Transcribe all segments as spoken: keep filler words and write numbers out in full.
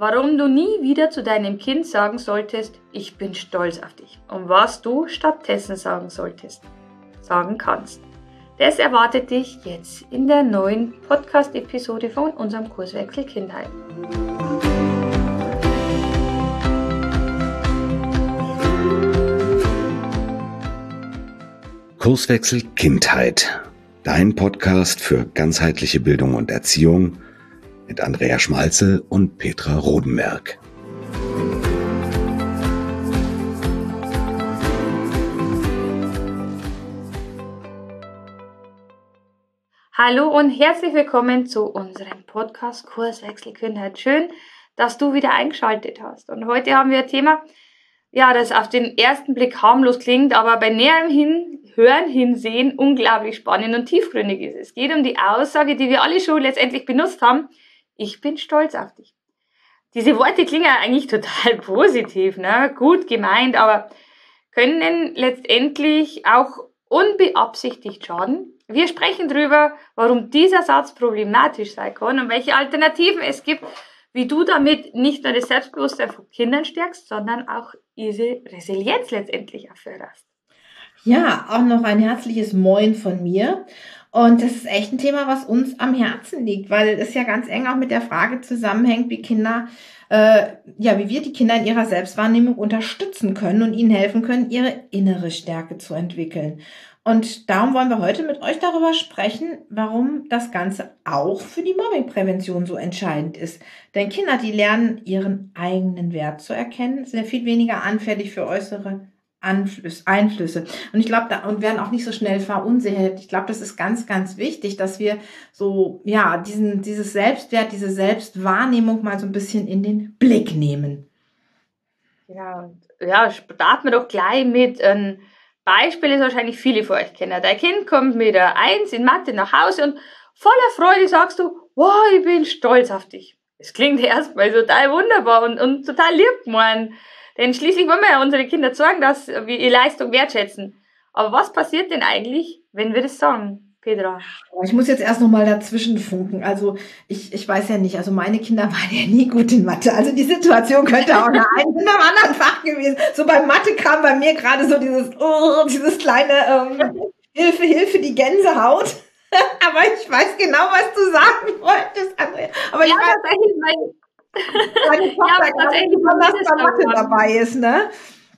warum du nie wieder zu deinem Kind sagen solltest, ich bin stolz auf dich und was du stattdessen sagen solltest, sagen kannst. Das erwartet dich jetzt in der neuen Podcast-Episode von unserem Kurswechsel Kindheit. Kurswechsel Kindheit, dein Podcast für ganzheitliche Bildung und Erziehung mit Andrea Schmalzel und Petra Rodenberg. Hallo und herzlich willkommen zu unserem Podcast Kurswechsel Kindheit. Schön, dass du wieder eingeschaltet hast. Und heute haben wir ein Thema, ja, das auf den ersten Blick harmlos klingt, aber bei näherem Hinhören, Hinsehen unglaublich spannend und tiefgründig ist. Es geht um die Aussage, die wir alle schon letztendlich benutzt haben: Ich bin stolz auf dich. Diese Worte klingen eigentlich total positiv, ne? Gut gemeint, aber können letztendlich auch unbeabsichtigt schaden. Wir sprechen darüber, warum dieser Satz problematisch sein kann und welche Alternativen es gibt, wie du damit nicht nur das Selbstbewusstsein von Kindern stärkst, sondern auch diese Resilienz letztendlich auch förderst. Ja, auch noch ein herzliches Moin von mir. Und das ist echt ein Thema, was uns am Herzen liegt, weil es ja ganz eng auch mit der Frage zusammenhängt, wie Kinder, äh, ja, wie wir die Kinder in ihrer Selbstwahrnehmung unterstützen können und ihnen helfen können, ihre innere Stärke zu entwickeln. Und darum wollen wir heute mit euch darüber sprechen, warum das Ganze auch für die Mobbingprävention so entscheidend ist. Denn Kinder, die lernen, ihren eigenen Wert zu erkennen, sind ja viel weniger anfällig für äußere Einflüsse. Und ich glaube, da und werden auch nicht so schnell verunsichert. Ich glaube, das ist ganz, ganz wichtig, dass wir so, ja, diesen, dieses Selbstwert, diese Selbstwahrnehmung mal so ein bisschen in den Blick nehmen. Ja, ja, starten wir doch gleich mit einem Beispiel, das wahrscheinlich viele von euch kennen. Dein Kind kommt mit der Eins in Mathe nach Hause und voller Freude sagst du, wow, ich bin stolz auf dich. Das klingt erstmal total wunderbar und, und total lieb gemeint. Denn schließlich wollen wir ja unsere Kinder zeigen, dass wir ihre Leistung wertschätzen. Aber was passiert denn eigentlich, wenn wir das sagen, Petra? Ich muss jetzt erst noch mal dazwischen funken. Also ich, ich weiß ja nicht, also meine Kinder waren ja nie gut in Mathe. Also die Situation könnte auch in einem anderen Fach gewesen. So bei Mathe kam bei mir gerade so dieses, oh, dieses kleine ähm, Hilfe, Hilfe, die Gänsehaut. Aber ich weiß genau, was du sagen wolltest. Aber ich ja, weiß, tatsächlich, weil meine Tochter, ja, tatsächlich, was da Mathe dabei ist, ne?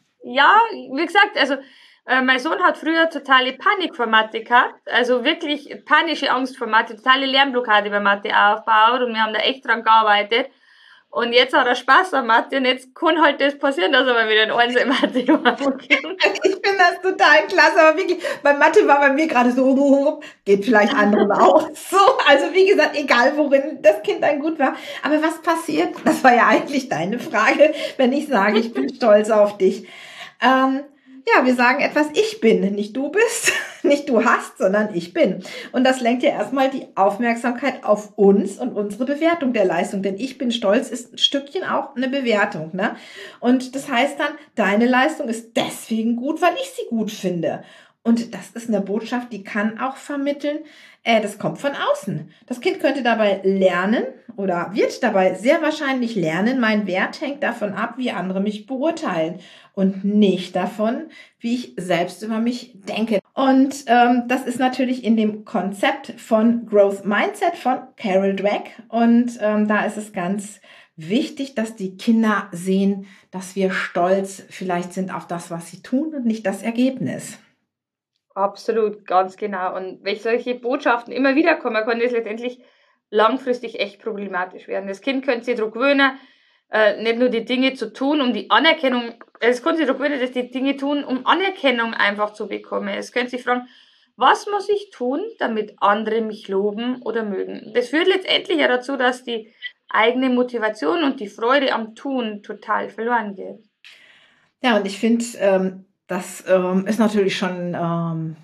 Ja, wie gesagt, also äh, mein Sohn hat früher totale Panik vor Mathe gehabt, also wirklich panische Angst vor Mathe, totale Lernblockade bei Mathe aufgebaut und wir haben da echt dran gearbeitet. Und jetzt hat er Spaß an Mathe und jetzt kann halt das passieren, dass er mal wieder ein Eins in Mathe macht. Ich finde das total klasse, aber wirklich, bei Mathe war bei mir gerade so, geht vielleicht anderen auch so. Also wie gesagt, egal worin das Kind dann gut war. Aber was passiert? Das war ja eigentlich deine Frage, wenn ich sage, ich bin stolz auf dich. Ähm, Ja, wir sagen etwas, ich bin, nicht du bist, nicht du hast, sondern ich bin. Und das lenkt ja erstmal die Aufmerksamkeit auf uns und unsere Bewertung der Leistung. Denn ich bin stolz ist ein Stückchen auch eine Bewertung, ne? Und das heißt dann, deine Leistung ist deswegen gut, weil ich sie gut finde. Und das ist eine Botschaft, die kann auch vermitteln, äh, das kommt von außen. Das Kind könnte dabei lernen oder wird dabei sehr wahrscheinlich lernen, mein Wert hängt davon ab, wie andere mich beurteilen und nicht davon, wie ich selbst über mich denke. Und ähm, das ist natürlich in dem Konzept von Growth Mindset von Carol Dweck. Und ähm, da ist es ganz wichtig, dass die Kinder sehen, dass wir stolz vielleicht sind auf das, was sie tun und nicht das Ergebnis. Absolut, ganz genau. Und wenn solche Botschaften immer wieder kommen, kann das letztendlich langfristig echt problematisch werden. Das Kind könnte sich daran gewöhnen, äh, nicht nur die Dinge zu tun, um die Anerkennung, es könnte sich daran gewöhnen, dass die Dinge tun, um Anerkennung einfach zu bekommen. Es könnte sich fragen, was muss ich tun, damit andere mich loben oder mögen? Das führt letztendlich ja dazu, dass die eigene Motivation und die Freude am Tun total verloren geht. Ja, und ich finde, ähm, das ähm, ist natürlich schon ähm,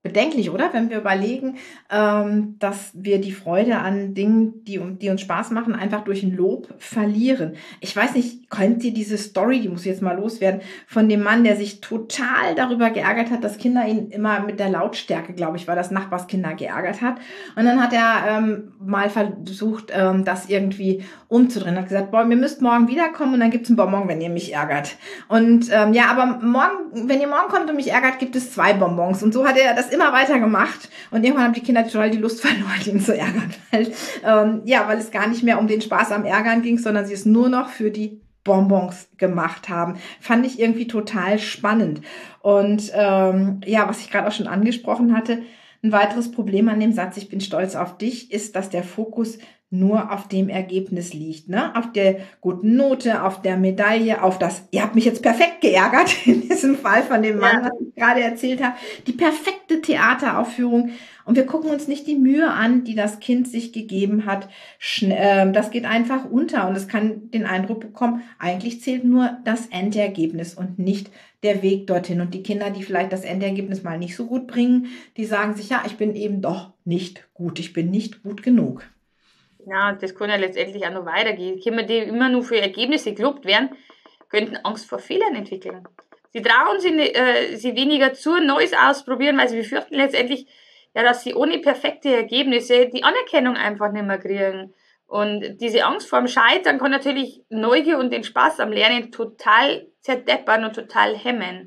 bedenklich, oder? Wenn wir überlegen, ähm, dass wir die Freude an Dingen, die, die uns Spaß machen, einfach durch ein Lob verlieren. Ich weiß nicht, kennt ihr diese Story, die muss jetzt mal loswerden, von dem Mann, der sich total darüber geärgert hat, dass Kinder ihn immer mit der Lautstärke, glaube ich, war das Nachbarskinder geärgert hat. Und dann hat er ähm, mal versucht, ähm, das irgendwie umzudrehen. Hat gesagt, boah, ihr müsst morgen wiederkommen und dann gibt's ein Bonbon, wenn ihr mich ärgert. Und ähm, ja, aber morgen, wenn ihr morgen kommt und mich ärgert, gibt es zwei Bonbons. Und so hat er das immer weiter gemacht. Und irgendwann haben die Kinder total die Lust verloren, ihn zu ärgern. Weil, ähm, ja, weil es gar nicht mehr um den Spaß am Ärgern ging, sondern sie es nur noch für die Bonbons gemacht haben. Fand ich irgendwie total spannend. Und ähm, ja, was ich gerade auch schon angesprochen hatte, ein weiteres Problem an dem Satz, ich bin stolz auf dich, ist, dass der Fokus nur auf dem Ergebnis liegt, ne? Auf der guten Note, auf der Medaille, auf das, ihr habt mich jetzt perfekt geärgert, in diesem Fall von dem Mann, Ja. was ich gerade erzählt habe, die perfekte Theateraufführung. Und wir gucken uns nicht die Mühe an, die das Kind sich gegeben hat. Das geht einfach unter und es kann den Eindruck bekommen, eigentlich zählt nur das Endergebnis und nicht der Weg dorthin. Und die Kinder, die vielleicht das Endergebnis mal nicht so gut bringen, die sagen sich, ja, ich bin eben doch nicht gut, ich bin nicht gut genug. Ja, das kann ja letztendlich auch noch weitergehen. Kinder, die immer nur für Ergebnisse gelobt werden, könnten Angst vor Fehlern entwickeln. Sie trauen sich, äh, sie weniger zu, Neues ausprobieren, weil sie befürchten letztendlich, ja, dass sie ohne perfekte Ergebnisse die Anerkennung einfach nicht mehr kriegen. Und diese Angst vor dem Scheitern kann natürlich Neugier und den Spaß am Lernen total zerdeppern und total hemmen.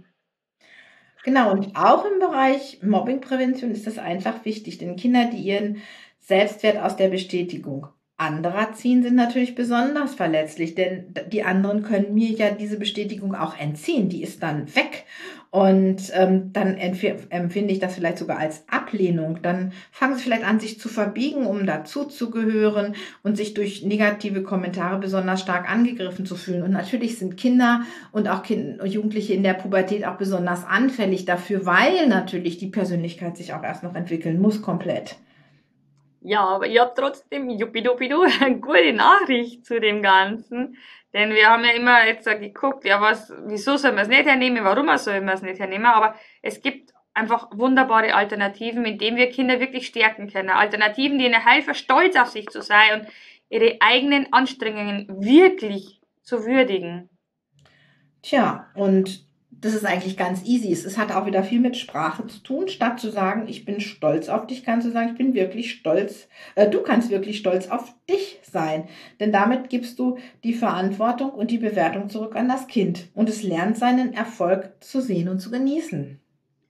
Genau, und auch im Bereich Mobbingprävention ist das einfach wichtig, denn Kinder, die ihren Selbstwert aus der Bestätigung anderer ziehen, sind natürlich besonders verletzlich, denn die anderen können mir ja diese Bestätigung auch entziehen, die ist dann weg und ähm, dann empf- empfinde ich das vielleicht sogar als Ablehnung. Dann fangen sie vielleicht an, sich zu verbiegen, um dazuzugehören und sich durch negative Kommentare besonders stark angegriffen zu fühlen. Und natürlich sind Kinder und auch kind- und Jugendliche in der Pubertät auch besonders anfällig dafür, weil natürlich die Persönlichkeit sich auch erst noch entwickeln muss komplett. Ja, aber ich habe trotzdem, juppidupidu, eine gute Nachricht zu dem Ganzen. Denn wir haben ja immer jetzt so geguckt, ja, was, wieso soll man es nicht hernehmen, warum soll man es nicht hernehmen, aber es gibt einfach wunderbare Alternativen, mit denen wir Kinder wirklich stärken können. Alternativen, die ihnen helfen, stolz auf sich zu sein und ihre eigenen Anstrengungen wirklich zu würdigen. Tja, und das ist eigentlich ganz easy. Es, es hat auch wieder viel mit Sprache zu tun. Statt zu sagen, ich bin stolz auf dich, kannst du sagen, ich bin wirklich stolz. Äh, du kannst wirklich stolz auf dich sein. Denn damit gibst du die Verantwortung und die Bewertung zurück an das Kind. Und es lernt seinen Erfolg zu sehen und zu genießen.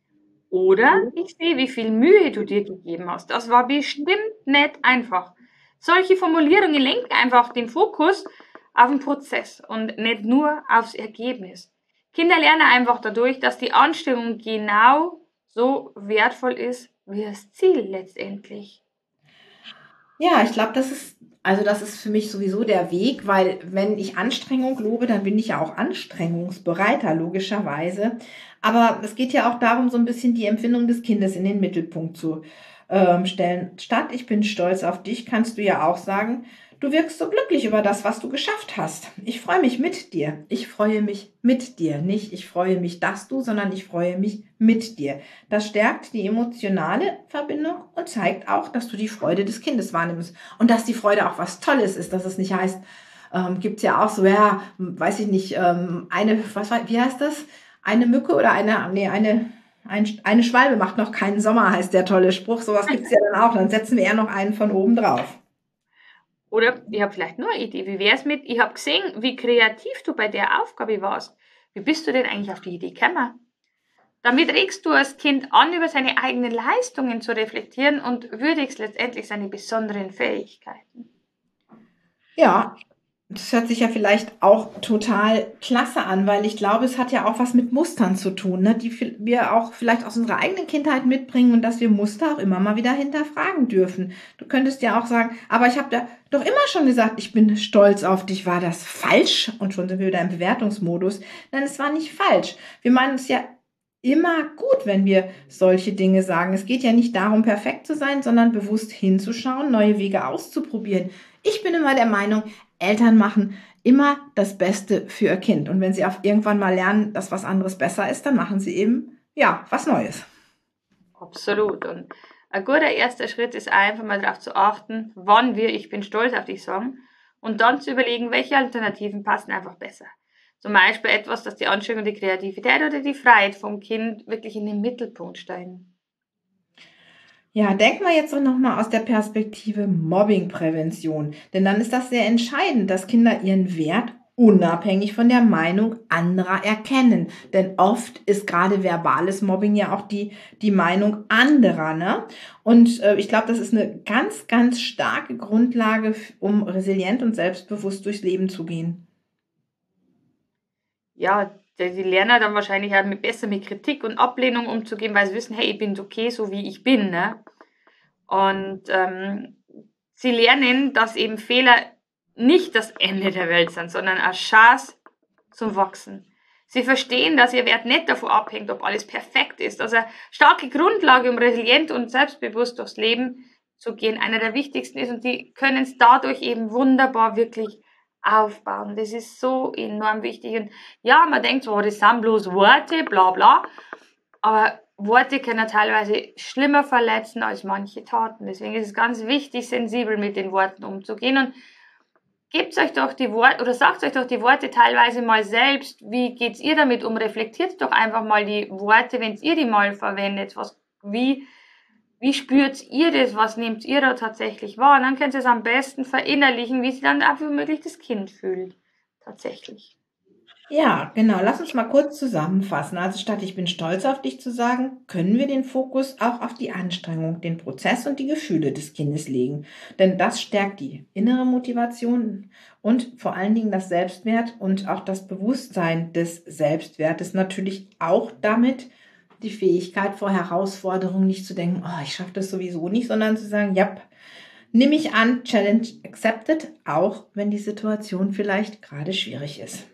Oder ich sehe, wie viel Mühe du dir gegeben hast. Das war bestimmt nicht einfach. Solche Formulierungen lenken einfach den Fokus auf den Prozess und nicht nur aufs Ergebnis. Kinder lernen einfach dadurch, dass die Anstrengung genau so wertvoll ist wie das Ziel letztendlich. Ja, ich glaube, das ist, also das ist für mich sowieso der Weg, weil wenn ich Anstrengung lobe, dann bin ich ja auch anstrengungsbereiter, logischerweise. Aber es geht ja auch darum, so ein bisschen die Empfindung des Kindes in den Mittelpunkt zu ähm, stellen. Statt ich bin stolz auf dich, kannst du ja auch sagen, du wirkst so glücklich über das, was du geschafft hast. Ich freue mich mit dir. Ich freue mich mit dir. Nicht ich freue mich, dass du, sondern ich freue mich mit dir. Das stärkt die emotionale Verbindung und zeigt auch, dass du die Freude des Kindes wahrnimmst. Und dass die Freude auch was Tolles ist, dass es nicht heißt, ähm, gibt es ja auch so, ja, weiß ich nicht, ähm, eine, was war, wie heißt das? Eine Mücke oder eine, nee, eine, ein, eine Schwalbe macht noch keinen Sommer, heißt der tolle Spruch. Sowas gibt es ja dann auch. Dann setzen wir eher noch einen von oben drauf. Oder ich habe vielleicht nur eine Idee. Wie wäre es mit, ich habe gesehen, wie kreativ du bei der Aufgabe warst. Wie bist du denn eigentlich auf die Idee gekommen? Damit regst du das Kind an, über seine eigenen Leistungen zu reflektieren und würdigst letztendlich seine besonderen Fähigkeiten. Ja, das hört sich ja vielleicht auch total klasse an, weil ich glaube, es hat ja auch was mit Mustern zu tun, ne, die vi- wir auch vielleicht aus unserer eigenen Kindheit mitbringen und dass wir Muster auch immer mal wieder hinterfragen dürfen. Du könntest ja auch sagen, aber ich habe da doch immer schon gesagt, ich bin stolz auf dich. War das falsch? Und schon sind wir wieder im Bewertungsmodus. Nein, es war nicht falsch. Wir meinen es ja immer gut, wenn wir solche Dinge sagen. Es geht ja nicht darum, perfekt zu sein, sondern bewusst hinzuschauen, neue Wege auszuprobieren. Ich bin immer der Meinung, Eltern machen immer das Beste für ihr Kind. Und wenn sie auf irgendwann mal lernen, dass was anderes besser ist, dann machen sie eben, ja, was Neues. Absolut. Und ein guter erster Schritt ist einfach mal darauf zu achten, wann wir ich bin stolz auf dich sagen und dann zu überlegen, welche Alternativen passen einfach besser. Zum Beispiel etwas, das die Anstrengung, die Kreativität oder die Freiheit vom Kind wirklich in den Mittelpunkt stellen. Ja, denken wir jetzt doch nochmal aus der Perspektive Mobbingprävention. Denn dann ist das sehr entscheidend, dass Kinder ihren Wert unabhängig von der Meinung anderer erkennen. Denn oft ist gerade verbales Mobbing ja auch die, die Meinung anderer, ne? Und äh, ich glaube, das ist eine ganz, ganz starke Grundlage, um resilient und selbstbewusst durchs Leben zu gehen. Ja, die die lernen dann wahrscheinlich auch mit, besser mit Kritik und Ablehnung umzugehen, weil sie wissen, hey, ich bin okay, so wie ich bin, ne? Und ähm, sie lernen, dass eben Fehler nicht das Ende der Welt sind, sondern eine Chance zum Wachsen. Sie verstehen, dass ihr Wert nicht davon abhängt, ob alles perfekt ist. Also eine starke Grundlage, um resilient und selbstbewusst durchs Leben zu gehen, einer der wichtigsten ist und die können es dadurch eben wunderbar wirklich aufbauen. Das ist so enorm wichtig. Und ja, man denkt so, das sind bloß Worte, bla bla, aber Worte können teilweise schlimmer verletzen als manche Taten. Deswegen ist es ganz wichtig, sensibel mit den Worten umzugehen und gebt euch doch die Worte oder sagt euch doch die Worte teilweise mal selbst. Wie geht's ihr damit um? Reflektiert doch einfach mal die Worte, wenn ihr die mal verwendet. Was, wie, wie spürt ihr das? Was nehmt ihr da tatsächlich wahr? Und dann könnt ihr es am besten verinnerlichen, wie sich dann auch womöglich das Kind fühlt. Tatsächlich. Ja, genau. Lass uns mal kurz zusammenfassen. Also statt ich bin stolz auf dich zu sagen, können wir den Fokus auch auf die Anstrengung, den Prozess und die Gefühle des Kindes legen. Denn das stärkt die innere Motivation und vor allen Dingen das Selbstwert und auch das Bewusstsein des Selbstwertes. Natürlich auch damit die Fähigkeit vor Herausforderungen nicht zu denken, oh, ich schaffe das sowieso nicht, sondern zu sagen, ja, nimm ich an, Challenge accepted, auch wenn die Situation vielleicht gerade schwierig ist.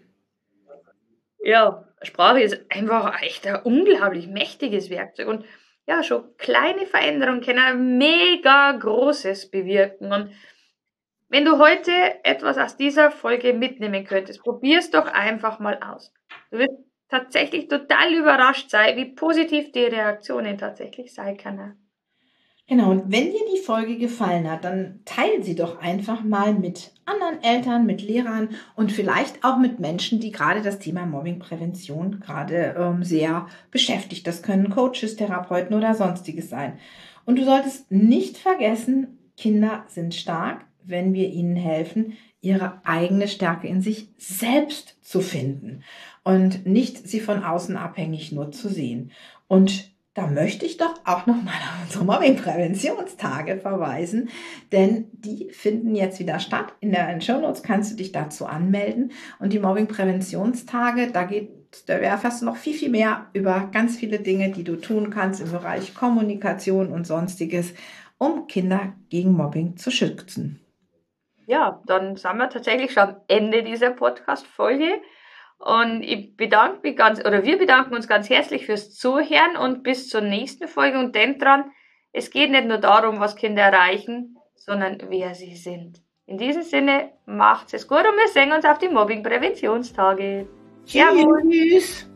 Ja, Sprache ist einfach echt ein unglaublich mächtiges Werkzeug und ja, schon kleine Veränderungen können ein mega Großes bewirken. Und wenn du heute etwas aus dieser Folge mitnehmen könntest, probier's doch einfach mal aus. Du wirst tatsächlich total überrascht sein, wie positiv die Reaktionen tatsächlich sein können. Genau, und wenn dir die Folge gefallen hat, dann teile sie doch einfach mal mit anderen Eltern, mit Lehrern und vielleicht auch mit Menschen, die gerade das Thema Mobbingprävention gerade ähm, sehr beschäftigt. Das können Coaches, Therapeuten oder sonstiges sein. Und du solltest nicht vergessen, Kinder sind stark, wenn wir ihnen helfen, ihre eigene Stärke in sich selbst zu finden und nicht sie von außen abhängig nur zu sehen. Und da möchte ich doch auch nochmal auf unsere Mobbing-Präventionstage verweisen, denn die finden jetzt wieder statt. In den Shownotes kannst du dich dazu anmelden. Und die Mobbing-Präventionstage, da geht, da erfährst du noch viel, viel mehr über ganz viele Dinge, die du tun kannst im Bereich Kommunikation und Sonstiges, um Kinder gegen Mobbing zu schützen. Ja, dann sind wir tatsächlich schon am Ende dieser Podcast-Folge. Und ich bedanke mich ganz, oder wir bedanken uns ganz herzlich fürs Zuhören und bis zur nächsten Folge. Und denkt dran, es geht nicht nur darum, was Kinder erreichen, sondern wer sie sind. In diesem Sinne, macht's es gut und wir sehen uns auf die Mobbing-Präventionstage. Tschüss!